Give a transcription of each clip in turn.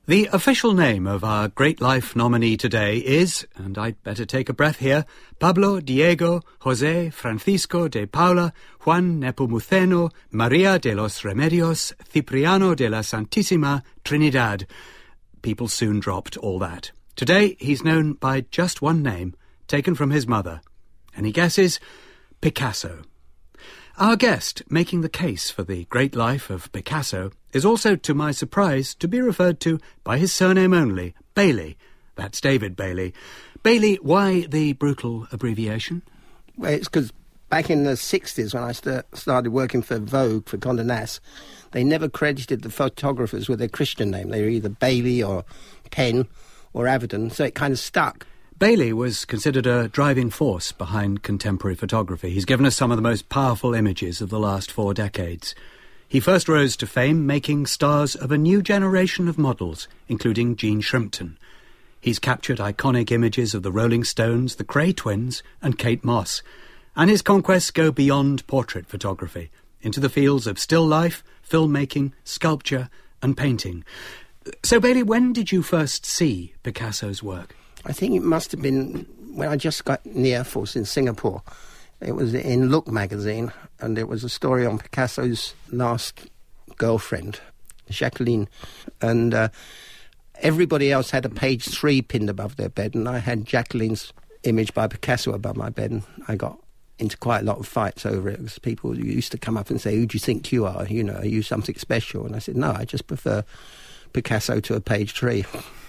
The official name of our Great Life nominee today is, and I'd better take a breath here, Pablo Diego José Francisco de Paula Juan Nepomuceno María de los Remedios Cipriano de la Santísima Trinidad. People soon dropped all that. Today he's known by just one name, taken from his mother. Any guesses? Picasso. Our guest, making the case for the great life of Picasso, is also, to my surprise, to be referred to by his surname only, Bailey. That's David Bailey. Bailey, why the brutal abbreviation? Well, it's because back in the 60s, when I started working for Vogue, for Condé Nast, they never credited the photographers with their Christian name. They were either Bailey or Penn or Avedon, so it kind of stuck. Bailey was considered a driving force behind contemporary photography. He's given us some of the most powerful images of the last 4 decades. He first rose to fame making stars of a new generation of models, including Jean Shrimpton. He's captured iconic images of the Rolling Stones, the Kray Twins, and Kate Moss. And his conquests go beyond portrait photography, into the fields of still life, filmmaking, sculpture, and painting. So, Bailey, when did you first see Picasso's work? I think it must have been when I just got in the Air Force in Singapore. It was in Look magazine, and it was a story on Picasso's last girlfriend, Jacqueline. And everybody else had a page 3 pinned above their bed, and I had Jacqueline's image by Picasso above my bed, and I got into quite a lot of fights over it, because people used to come up and say, "Who do you think you are? You know, are you something special?" And I said, "No, I just prefer Picasso to a page 3.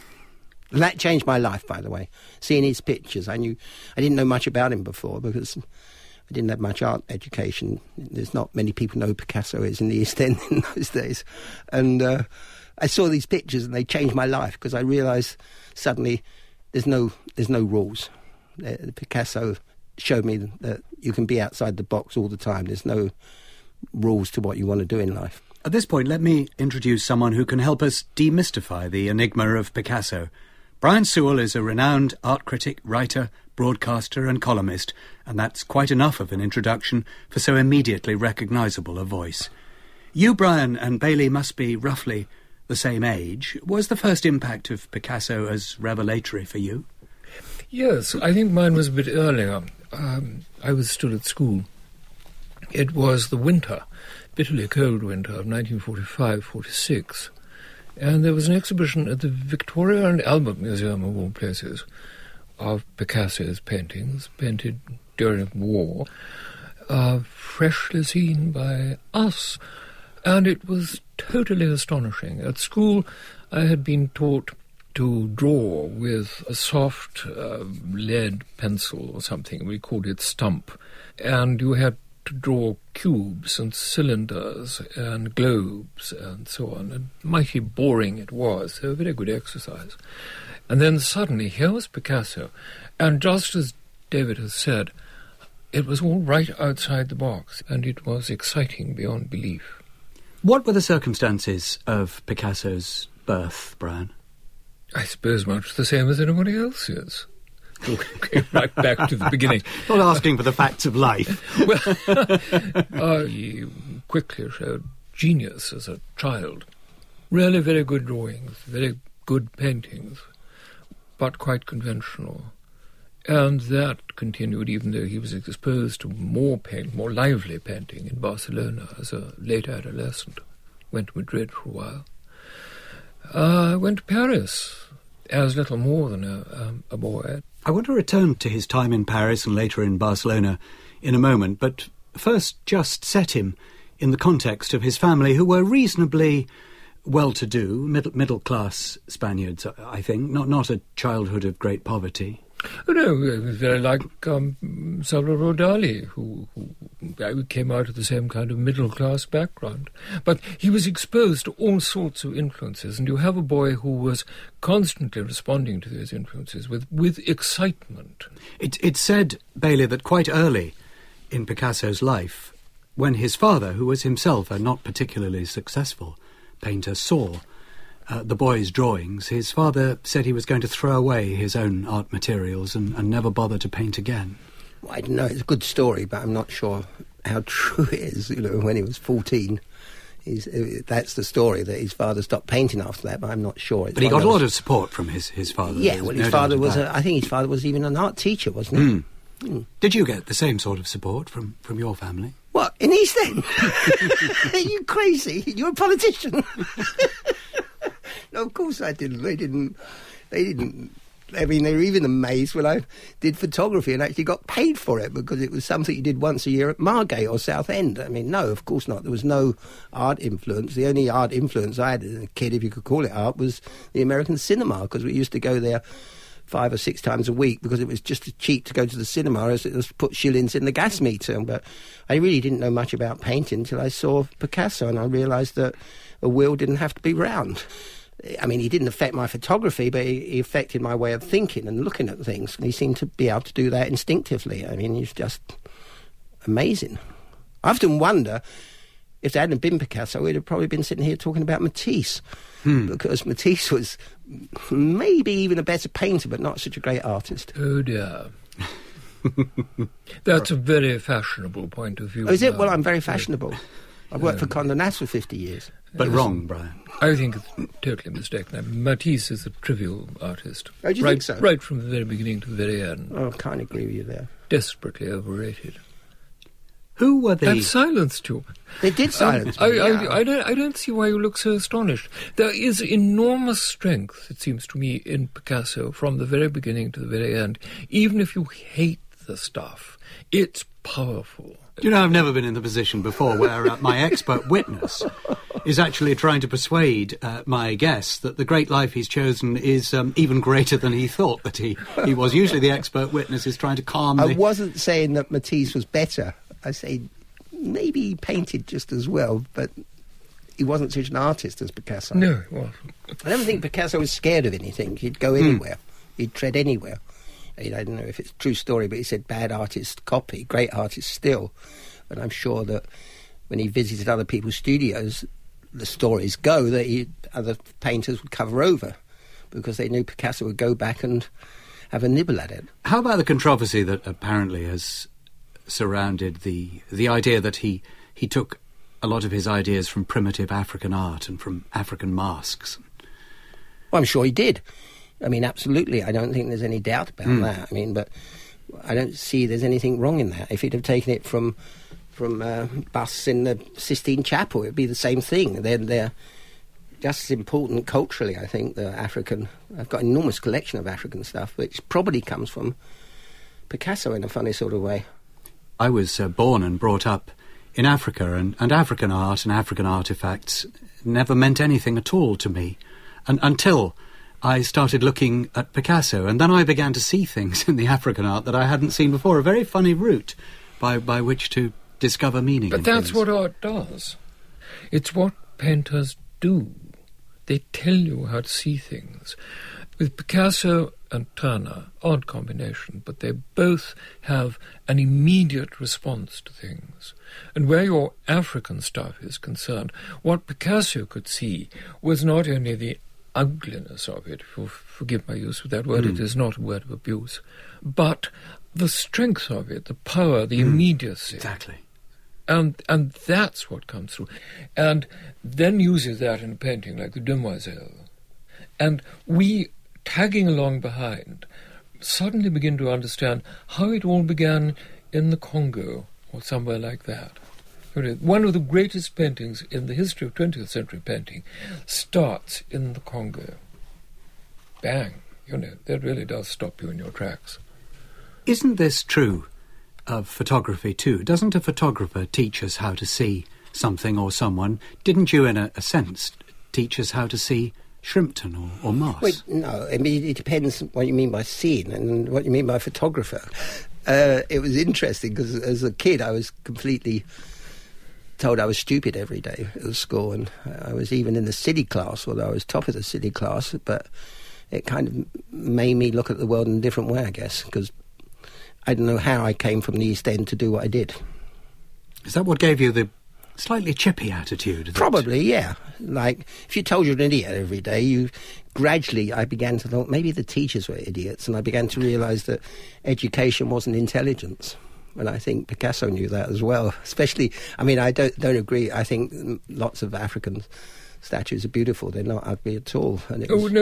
And that changed my life, by the way. Seeing his pictures, I didn't know much about him before because I didn't have much art education. There's not many people know who Picasso is in the East End in those days. And I saw these pictures and they changed my life because I realised suddenly there's no rules. Picasso showed me that you can be outside the box all the time. There's no rules to what you want to do in life. At this point, let me introduce someone who can help us demystify the enigma of Picasso. Brian Sewell is a renowned art critic, writer, broadcaster and columnist, and that's quite enough of an introduction for so immediately recognisable a voice. You, Brian, and Bailey must be roughly the same age. Was the first impact of Picasso as revelatory for you? Yes, I think mine was a bit earlier. I was still at school. It was the winter, bitterly cold winter of 1945-46. And there was an exhibition at the Victoria and Albert Museum, of all places, of Picasso's paintings, painted during war, freshly seen by us. And it was totally astonishing. At school, I had been taught to draw with a soft lead pencil or something. We called it stump. And you had to draw cubes and cylinders and globes and so on. And mighty boring it was. A very good exercise. And then suddenly, here was Picasso. And just as David has said, it was all right outside the box. And it was exciting beyond belief. What were the circumstances of Picasso's birth, Brian? I suppose much the same as anybody else's. Going right back to the beginning. Not asking for the facts of life. Well, he quickly showed genius as a child. Really very good drawings, very good paintings, but quite conventional. And that continued even though he was exposed to more lively painting in Barcelona as a late adolescent. Went to Madrid for a while. Went to Paris as little more than a boy. I want to return to his time in Paris and later in Barcelona in a moment, but first just set him in the context of his family, who were reasonably well-to-do, middle-class Spaniards, I think, not a childhood of great poverty. Oh, no, it was very like Salvador Dali, who came out of the same kind of middle-class background. But he was exposed to all sorts of influences, and you have a boy who was constantly responding to those influences with excitement. It's said, Bailey, that quite early in Picasso's life, when his father, who was himself a not particularly successful painter, saw the boy's drawings, his father said he was going to throw away his own art materials and never bother to paint again. Well, I don't know, it's a good story, but I'm not sure how true it is. You know, when he was 14, That's the story, that his father stopped painting after that, but I'm not sure. But he got a lot of support from his father. Yeah, well, his father was, I think his father was even an art teacher, wasn't he? Did you get the same sort of support from your family? What, in East End? Are you crazy? You're a politician. No, of course I didn't. They didn't. I mean, they were even amazed when I did photography and actually got paid for it, because it was something you did once a year at Margate or Southend. I mean, no, of course not. There was no art influence. The only art influence I had as a kid, if you could call it art, was the American cinema, because we used to go there 5 or 6 times a week because it was just as cheap to go to the cinema as it was to put shillings in the gas meter. But I really didn't know much about painting until I saw Picasso, and I realised that a wheel didn't have to be round. I mean, he didn't affect my photography, but he affected my way of thinking and looking at things. And he seemed to be able to do that instinctively. I mean, he's just amazing. I often wonder, if there hadn't been Picasso, we'd have probably been sitting here talking about Matisse. Because Matisse was maybe even a better painter, but not such a great artist. Oh, dear. That's a very fashionable point of view. Oh, is it? Well, I'm very fashionable. I've worked for Condé Nast for 50 years. But wrong, Brian. I think it's totally mistaken. Matisse is a trivial artist. Oh, do you think so? Right from the very beginning to the very end. Oh, I can't agree with you there. Desperately overrated. Who were the... And silenced you. They did silence me. I don't see why you look so astonished. There is enormous strength, it seems to me, in Picasso from the very beginning to the very end. Even if you hate the stuff, it's powerful. You know, I've never been in the position before where my expert witness is actually trying to persuade my guest that the great life he's chosen is even greater than he thought that he was. Usually the expert witness is trying to calm I wasn't saying that Matisse was better. I say maybe he painted just as well, but he wasn't such an artist as Picasso. No, he wasn't. I don't think Picasso was scared of anything. He'd go anywhere. He'd tread anywhere. I don't know if it's a true story, but he said bad artist copy, great artist still. And I'm sure that when he visited other people's studios, the stories go that other painters would cover over because they knew Picasso would go back and have a nibble at it. How about the controversy that apparently has surrounded the idea that he took a lot of his ideas from primitive African art and from African masks? Well, I'm sure he did. I mean, absolutely. I don't think there's any doubt about that. I mean, but I don't see there's anything wrong in that. If he'd have taken it from busts in the Sistine Chapel, it'd be the same thing. They're just as important culturally, I think, the African... I've got an enormous collection of African stuff, which probably comes from Picasso in a funny sort of way. I was born and brought up in Africa, and African art and African artefacts never meant anything at all to me, until I started looking at Picasso, and then I began to see things in the African art that I hadn't seen before, a very funny route by which to discover meaning. But that's what art does. It's what painters do. They tell you how to see things. With Picasso and Turner, odd combination, but they both have an immediate response to things. And where your African stuff is concerned, what Picasso could see was not only the ugliness of it, forgive my use of that word, it is not a word of abuse, but the strength of it, the power, the immediacy. Exactly. And that's what comes through. And then uses that in a painting like the Demoiselle. And we, tagging along behind, suddenly begin to understand how it all began in the Congo or somewhere like that. One of the greatest paintings in the history of 20th century painting starts in the Congo. Bang. You know, that really does stop you in your tracks. Isn't this true of photography too? Doesn't a photographer teach us how to see something or someone? Didn't you, in a sense, teach us how to see Shrimpton or Moss? Wait, no, I mean, it depends what you mean by seeing and what you mean by photographer. It was interesting because as a kid I was completely told I was stupid every day at school, and I was even in the city class, although I was top of the city class, but it kind of made me look at the world in a different way, I guess, because I don't know how I came from the East End to do what I did. Is that what gave you the slightly chippy attitude? Probably, yeah. Like, if you told you're an idiot every day, I began to think maybe the teachers were idiots, and I began to realise that education wasn't intelligence. And I think Picasso knew that as well. Especially, I mean, I don't agree. I think lots of African statues are beautiful. They're not ugly at all. And it was...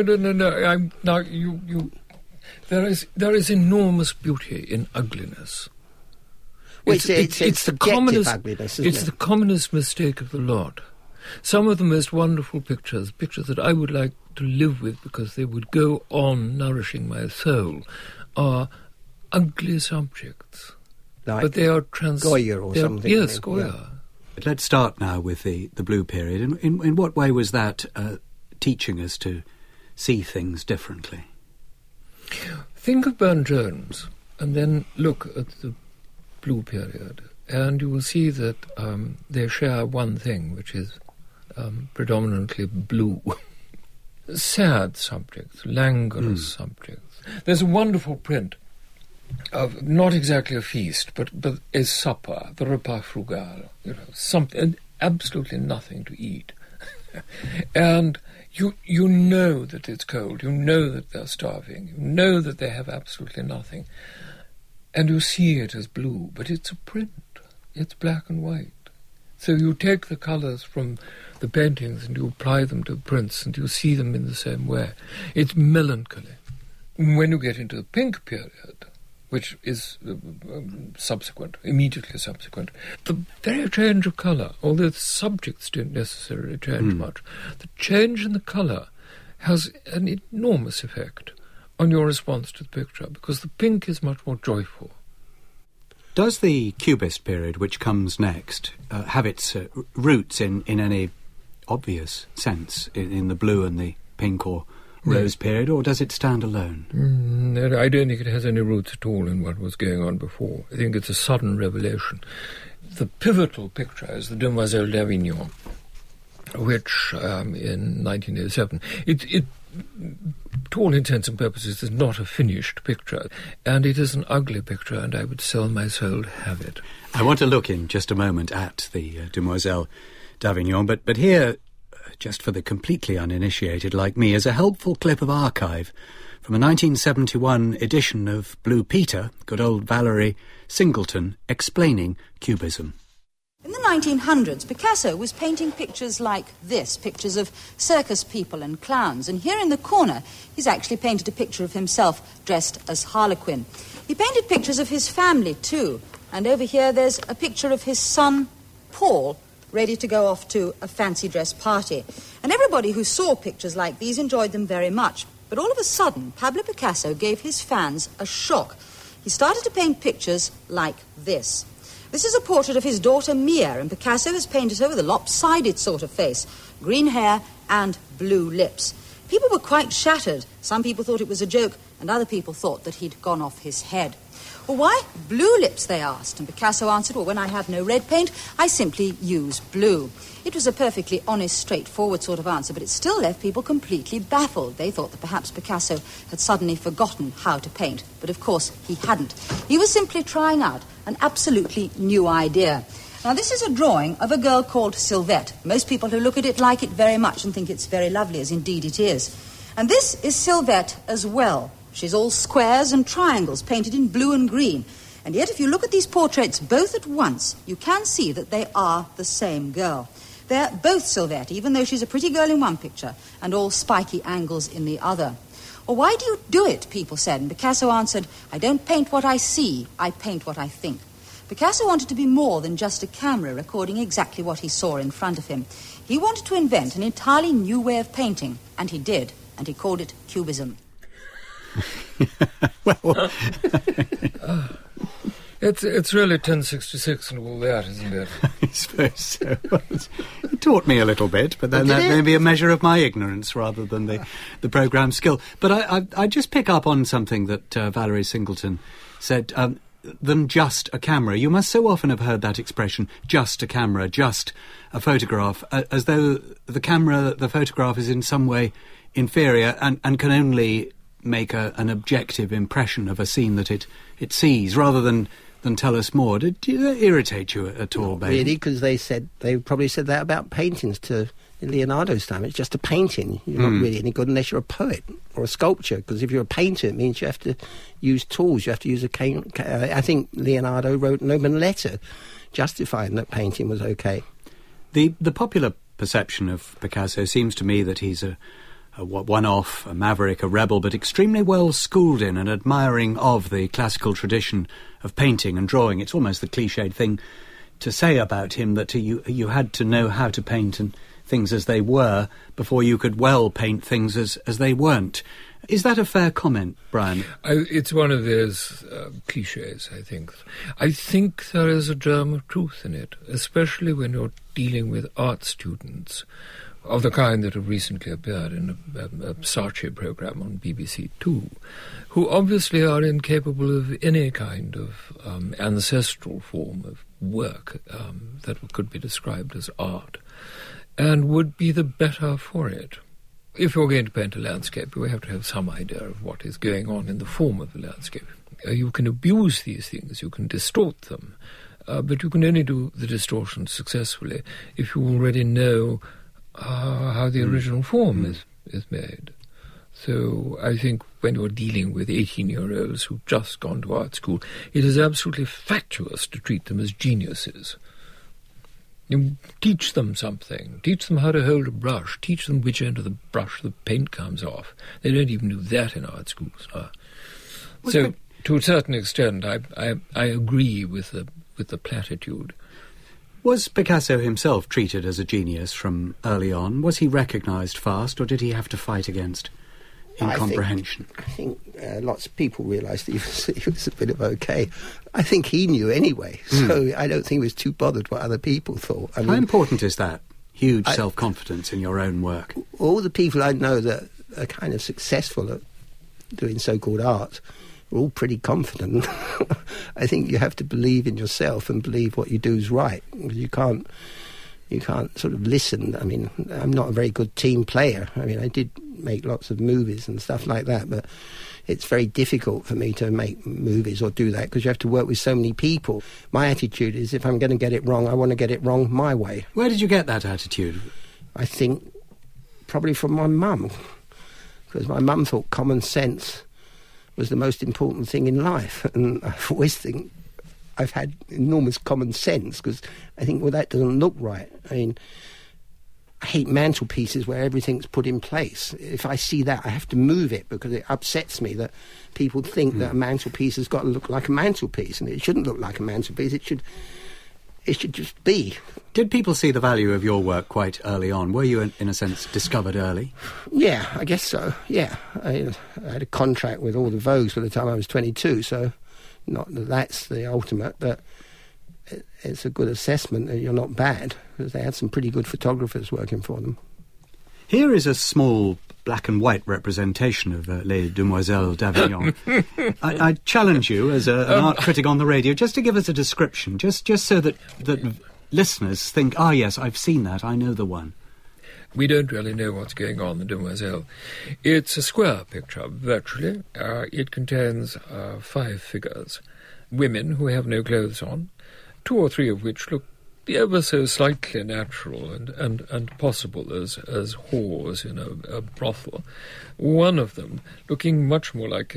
No. There is enormous beauty in ugliness. Well, it's the commonest ugliness, isn't it? It's the commonest mistake of the lot. Some of the most wonderful pictures that I would like to live with because they would go on nourishing my soul, are ugly subjects. Like but they are Goya or something. Yes, Goya. Yeah. Let's start now with the Blue period. In what way was that teaching us to see things differently? Think of Burne-Jones and then look at the Blue period, and you will see that they share one thing, which is predominantly blue. Sad subjects, languorous subjects. There's a wonderful print of not exactly a feast, but a supper, the repas frugal, something, absolutely nothing to eat. And you know that it's cold, you know that they're starving, you know that they have absolutely nothing. And you see it as blue, but it's a print. It's black and white. So you take the colours from the paintings and you apply them to prints and you see them in the same way. It's melancholy. When you get into the pink period, which is immediately subsequent, the very change of colour, although the subjects don't necessarily change much, the change in the colour has an enormous effect on your response to the picture, because the pink is much more joyful. Does the Cubist period, which comes next, have its roots in any obvious sense in the blue and the pink or rose period, or does it stand alone? No, I don't think it has any roots at all in what was going on before. I think it's a sudden revelation. The pivotal picture is the Demoiselle d'Avignon, which in 1907, it to all intents and purposes, is not a finished picture, and it is an ugly picture, and I would sell my soul to have it. I want to look in just a moment at the Demoiselle d'Avignon, but here, just for the completely uninitiated like me, is a helpful clip of archive from a 1971 edition of Blue Peter, good old Valerie Singleton, explaining Cubism. In the 1900s, Picasso was painting pictures like this, pictures of circus people and clowns. And here in the corner, he's actually painted a picture of himself dressed as Harlequin. He painted pictures of his family, too. And over here, there's a picture of his son, Paul, ready to go off to a fancy dress party. And everybody who saw pictures like these enjoyed them very much. But all of a sudden, Pablo Picasso gave his fans a shock. He started to paint pictures like this. This is a portrait of his daughter Mia, and Picasso has painted her with a lopsided sort of face, green hair and blue lips. People were quite shattered. Some people thought it was a joke, and other people thought that he'd gone off his head. Well, why blue lips, they asked, and Picasso answered, well, when I have no red paint, I simply use blue. It was a perfectly honest, straightforward sort of answer, but it still left people completely baffled. They thought that perhaps Picasso had suddenly forgotten how to paint, but of course he hadn't. He was simply trying out an absolutely new idea. Now, this is a drawing of a girl called Sylvette. Most people who look at it like it very much and think it's very lovely, as indeed it is. And this is Sylvette as well. She's all squares and triangles painted in blue and green. And yet, if you look at these portraits both at once, you can see that they are the same girl. They're both Sylvette, even though she's a pretty girl in one picture and all spiky angles in the other. Well, why do you do it, people said, and Picasso answered, I don't paint what I see, I paint what I think. Picasso wanted to be more than just a camera recording exactly what he saw in front of him. He wanted to invent an entirely new way of painting, and he did, and he called it Cubism. Well, it's really 1066 and all that, isn't it? I suppose so. It taught me a little bit, but then that may be a measure of my ignorance rather than the programme skill. But I just pick up on something that Valerie Singleton said, than just a camera. You must so often have heard that expression, just a camera, just a photograph, as though the photograph is in some way inferior and can only make an objective impression of a scene that it sees, rather than tell us more. Did that irritate you at all, babe? Really, because they probably said that about paintings to In Leonardo's time, it's just a painting. You're not really any good unless you're a poet or a sculptor, because if you're a painter, it means you have to use tools. You have to use a cane. I think Leonardo wrote an open letter justifying that painting was okay. The popular perception of Picasso seems to me that he's a one-off, a maverick, a rebel, but extremely well schooled in and admiring of the classical tradition of painting and drawing. It's almost the cliched thing to say about him, that you had to know how to paint and things as they were before you could well paint things as they weren't. Is that a fair comment, Brian? It's one of those cliches, I think. I think there is a germ of truth in it, especially when you're dealing with art students of the kind that have recently appeared in a Saatchi programme on BBC Two, who obviously are incapable of any kind of ancestral form of work that could be described as art, and would be the better for it. If you're going to paint a landscape, you have to have some idea of what is going on in the form of the landscape. You can abuse these things, you can distort them, but you can only do the distortion successfully if you already know how the original form is made. So I think when you're dealing with 18-year-olds who've just gone to art school, it is absolutely fatuous to treat them as geniuses. You teach them something. Teach them how to hold a brush. Teach them which end of the brush the paint comes off. They don't even do that in art schools. So, to a certain extent, I agree with the platitude. Was Picasso himself treated as a genius from early on? Was he recognised fast, or did he have to fight against incomprehension? I think lots of people realised that he was a bit of okay. I think he knew anyway, so I don't think he was too bothered what other people thought. How important is that? Huge self-confidence in your own work. All the people I know that are kind of successful at doing so-called art are all pretty confident. I think you have to believe in yourself and believe what you do is right. You can't sort of listen. I mean, I'm not a very good team player. I mean, I did make lots of movies and stuff like that, but it's very difficult for me to make movies or do that because you have to work with so many people. My attitude is if I'm going to get it wrong, I want to get it wrong my way. Where did you get that attitude? I think probably from my mum, because my mum thought common sense was the most important thing in life, and I always think I've had enormous common sense because I think, well, that doesn't look right. I mean, I hate mantelpieces where everything's put in place. If I see that, I have to move it because it upsets me that people think that a mantelpiece has got to look like a mantelpiece, and it shouldn't look like a mantelpiece. It should just be. Did people see the value of your work quite early on? Were you, in a sense, discovered early? Yeah, I guess so, yeah. I had a contract with all the Vogues by the time I was 22, so not that that's the ultimate, but it's a good assessment that you're not bad, because they had some pretty good photographers working for them. Here is a small black and white representation of Les Demoiselles d'Avignon. I challenge you, as an art critic on the radio, just to give us a description, just so that listeners think, yes, I've seen that, I know the one. We don't really know what's going on, the Demoiselle. It's a square picture, virtually. It contains 5 figures, women who have no clothes on, 2 or 3 of which look ever so slightly natural and possible as whores in a brothel. One of them looking much more like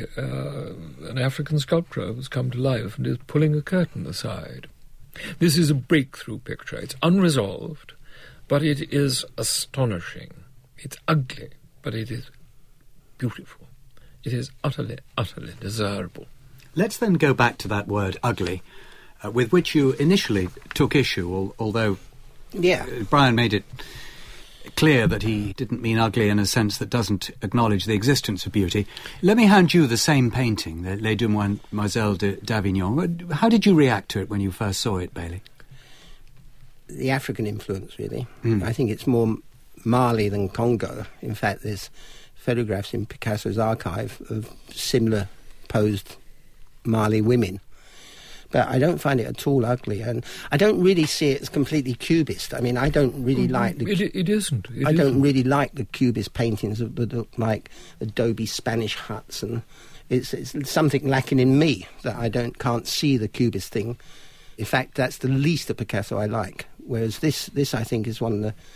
an African sculptor who's come to life and is pulling a curtain aside. This is a breakthrough picture. It's unresolved, but it is astonishing. It's ugly, but it is beautiful. It is utterly, utterly desirable. Let's then go back to that word ugly, with which you initially took issue, although Brian made it clear that he didn't mean ugly in a sense that doesn't acknowledge the existence of beauty. Let me hand you the same painting, the Les Demoiselles d'Avignon. How did you react to it when you first saw it, Bailey? The African influence, really. I think it's more Mali than Congo. In fact, there's photographs in Picasso's archive of similar posed Mali women. But I don't find it at all ugly, and I don't really see it as completely cubist. I mean, I don't really like the... It isn't. I don't really like the cubist paintings that look like adobe Spanish huts, and it's something lacking in me that I can't see the cubist thing. In fact, that's the least of Picasso I like. Whereas this I think, is one of the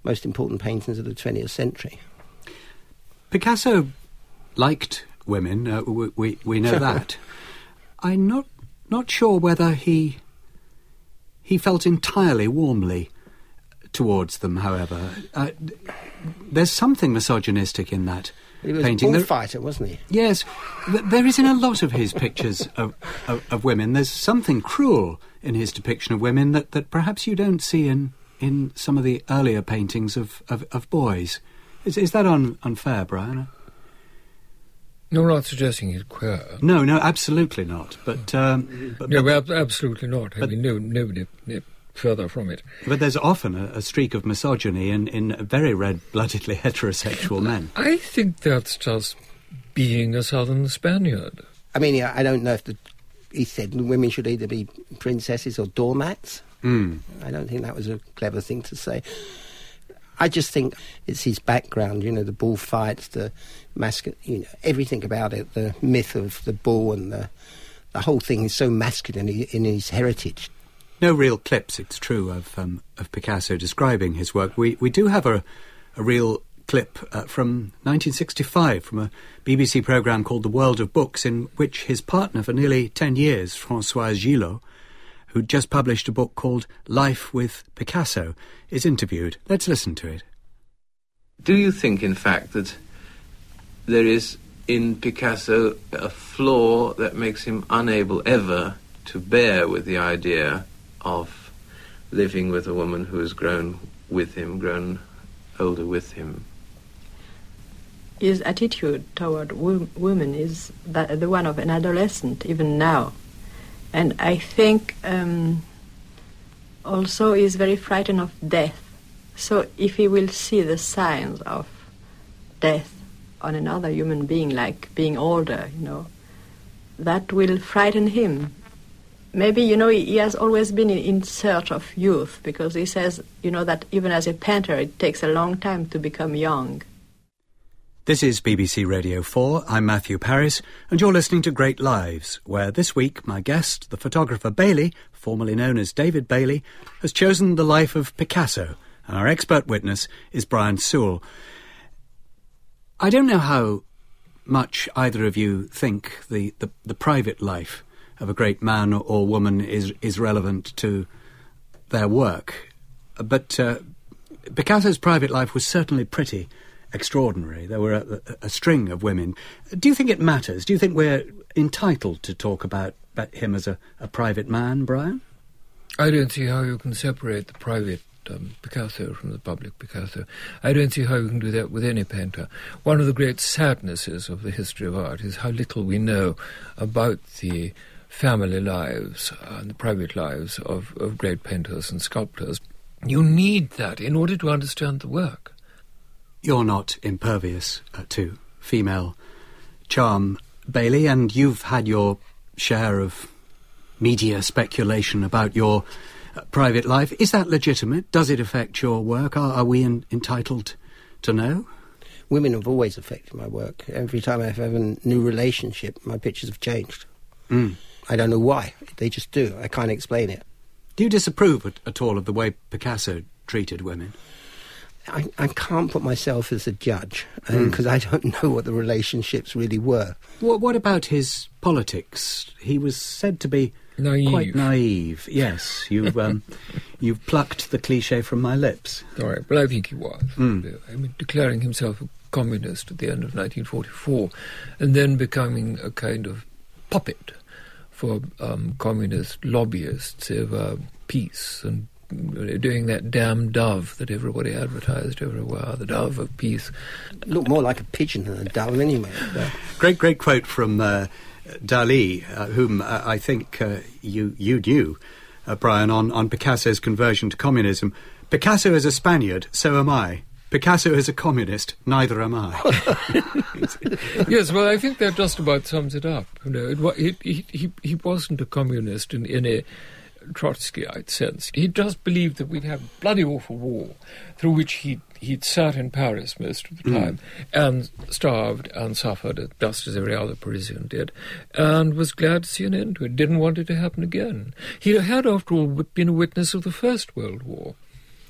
most important paintings of the 20th century. Picasso liked women, we know that. I'm not sure whether he felt entirely warmly towards them, however. There's something misogynistic in that He was painting. a bullfighter, wasn't he? Yes, there is in a lot of his pictures of women. There's something cruel in his depiction of women that perhaps you don't see in some of the earlier paintings of boys. Is that unfair, Brian? No, we're not suggesting he's queer. No, absolutely not. But Absolutely not. I mean, nobody further from it. But there's often a streak of misogyny in very red-bloodedly heterosexual men. I think that's just being a southern Spaniard. I mean, I don't know if he said women should either be princesses or doormats. I don't think that was a clever thing to say. I just think it's his background, the bullfights, the masculine, everything about it, the myth of the bull and the whole thing is so masculine in his heritage. No real clips, it's true, of Picasso describing his work. We do have a real clip from 1965 from a BBC programme called The World of Books, in which his partner for nearly 10 years, Françoise Gillot, who'd just published a book called Life with Picasso, is interviewed. Let's listen to it. Do you think, in fact, that there is in Picasso a flaw that makes him unable ever to bear with the idea of living with a woman who has grown with him, grown older with him? His attitude toward women is the one of an adolescent, even now. And I think also he's very frightened of death. So if he will see the signs of death on another human being, like being older, that will frighten him. Maybe, he has always been in search of youth, because he says, that even as a painter, it takes a long time to become young. This is BBC Radio 4. I'm Matthew Parris, and you're listening to Great Lives, where this week my guest, the photographer Bailey, formerly known as David Bailey, has chosen the life of Picasso, and our expert witness is Brian Sewell. I don't know how much either of you think the private life of a great man or woman is relevant to their work, but Picasso's private life was certainly pretty extraordinary. There were a string of women. Do you think it matters? Do you think we're entitled to talk about him as a private man, Brian? I don't see how you can separate the private Picasso from the public Picasso. I don't see how you can do that with any painter. One of the great sadnesses of the history of art is how little we know about the family lives and the private lives of great painters and sculptors. You need that in order to understand the work. You're not impervious to female charm, Bailey, and you've had your share of media speculation about your private life. Is that legitimate? Does it affect your work? Are we entitled to know? Women have always affected my work. Every time I've had a new relationship, my pictures have changed. I don't know why. They just do. I can't explain it. Do you disapprove at all of the way Picasso treated women? I can't put myself as a judge, because I don't know what the relationships really were. What about his politics? He was said to be quite naive. Yes, you've plucked the cliché from my lips. All right, but I think he was. I mean, declaring himself a communist at the end of 1944, and then becoming a kind of puppet for communist lobbyists over peace and doing that damn dove that everybody advertised everywhere, the dove of peace. It looked more like a pigeon than a dove anyway. Great quote from Dali, whom I think you knew, Brian, on Picasso's conversion to communism. Picasso is a Spaniard, so am I. Picasso is a communist, neither am I. Yes, well, I think that just about sums it up. He wasn't a communist in a Trotskyite sense. He just believed that we'd have a bloody awful war through which he'd sat in Paris most of the time and starved and suffered just as every other Parisian did, and was glad to see an end to it, didn't want it to happen again. He had, after all, been a witness of the First World War.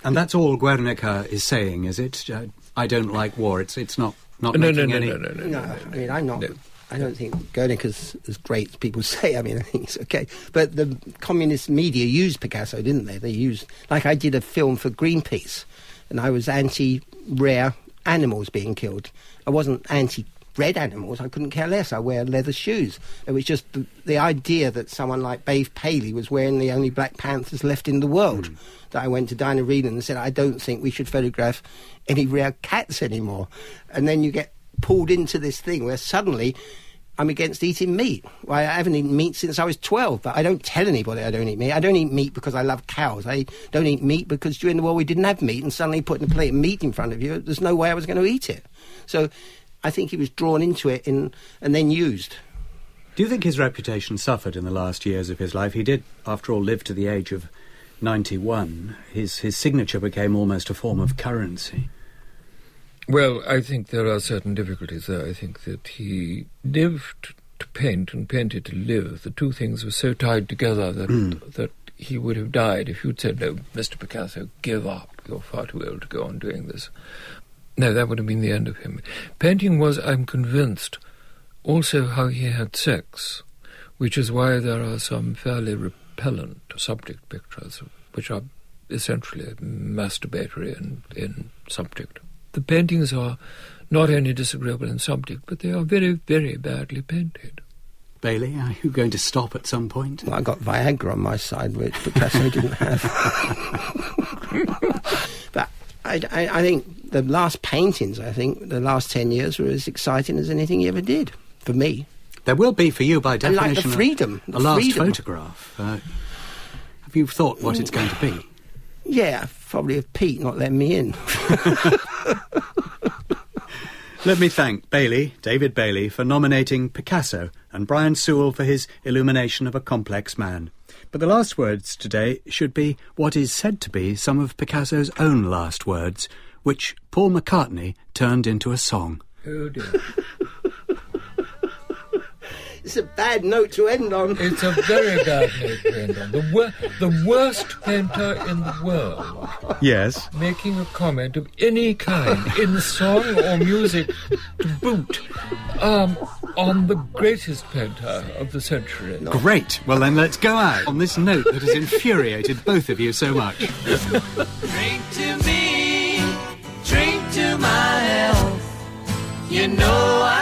And that's all Guernica is saying, is it? I don't like war. It's not making any... No, I mean, I'm not... No. I don't think Guernica's as great as people say. I mean, I think it's okay. But the communist media used Picasso, didn't they? They used... Like, I did a film for Greenpeace, and I was anti-rare animals being killed. I wasn't anti-red animals. I couldn't care less. I wear leather shoes. It was just the idea that someone like Dave Paley was wearing the only Black Panthers left in the world. That I went to Dinah Reedon and said, I don't think we should photograph any rare cats anymore. And then you get pulled into this thing where suddenly I'm against eating meat. Well, I haven't eaten meat since I was 12, but I don't tell anybody I don't eat meat. I don't eat meat because I love cows. I don't eat meat because during the war we didn't have meat, and suddenly putting a plate of meat in front of you, there's no way I was going to eat it. So I think he was drawn into it and then used. Do you think his reputation suffered in the last years of his life? He did, after all, live to the age of 91. His signature became almost a form of currency. Well, I think there are certain difficulties there. I think that he lived to paint and painted to live. The two things were so tied together that he would have died if you'd said, no, Mr. Picasso, give up. You're far too old to go on doing this. No, that would have been the end of him. Painting was, I'm convinced, also how he had sex, which is why there are some fairly repellent subject pictures, which are essentially masturbatory in subject. The paintings are not only disagreeable in subject, but they are very, very badly painted. Bailey, are you going to stop at some point? Well, I got Viagra on my side, which Picasso didn't have. But I think the last paintings, the last 10 years were as exciting as anything he ever did, for me. There will be, for you, by definition, and like the freedom. a last photograph. Have you thought what it's going to be? Yeah, probably of Pete not letting me in. Let me thank David Bailey, for nominating Picasso, and Brian Sewell for his illumination of a complex man. But the last words today should be what is said to be some of Picasso's own last words, which Paul McCartney turned into a song. Oh dear. It's a bad note to end on. It's a very bad note to end on. The worst painter in the world. Yes. Making a comment of any kind, in song or music to boot, on the greatest painter of the century. Great. Well, then let's go out on this note that has infuriated both of you so much. Drink to me, drink to my health. You know